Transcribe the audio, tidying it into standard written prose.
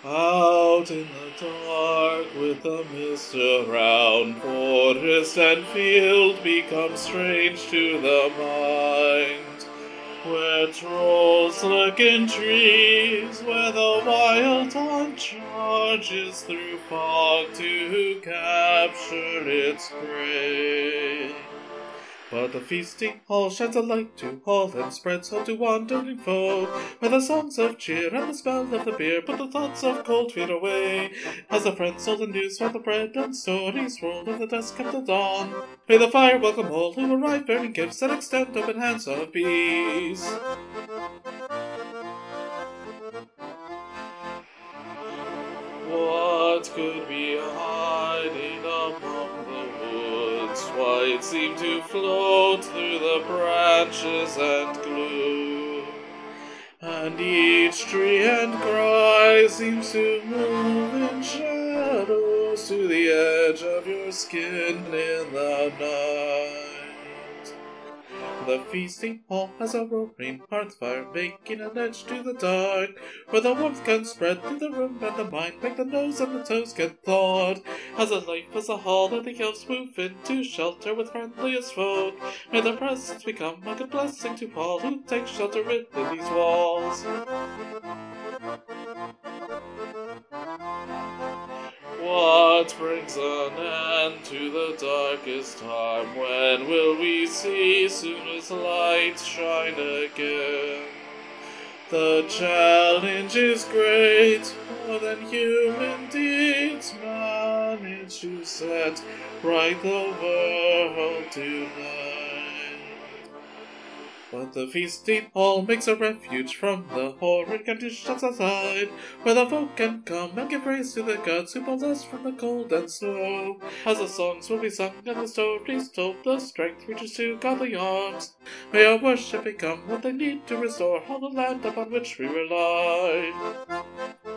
Out in the dark with the mist around, forest and field become strange to the mind. Where trolls lurk in trees, where the wild hunt charges through fog to capture its prey. But the feasting hall shines a light to all and spreads hope to wandering foe, where the songs of cheer and the smell of the beer put the thoughts of cold feet away. As the friends sold and news for the bread and stories rolled of the dusk of the dawn, may the fire welcome all who arrive bearing gifts and extend open hands of peace. What could be hiding among the woods? Why it seemed to float through the branches and gloom, and each tree and cry seems to move in shadows to the edge of your skin in the night. The feasting hall has a roaring hearth fire, making an edge to the dark, where the warmth can spread through the room and the mind make the nose and the toes get thawed. As a life as a hall and the elves move into shelter with friendliest folk, may their presence become a good blessing to all who take shelter within these walls. What brings an end to the darkest time? When will we see soon as lights shine again? The challenge is great, more than human deeds manage to set right the world tonight. But the feasting hall makes a refuge from the horrid conditions outside, where the folk can come and give praise to the gods who pulled us from the cold and snow. As the songs will be sung and the stories told, the strength reaches to godly arms. May our worship become what they need to restore all the land upon which we rely.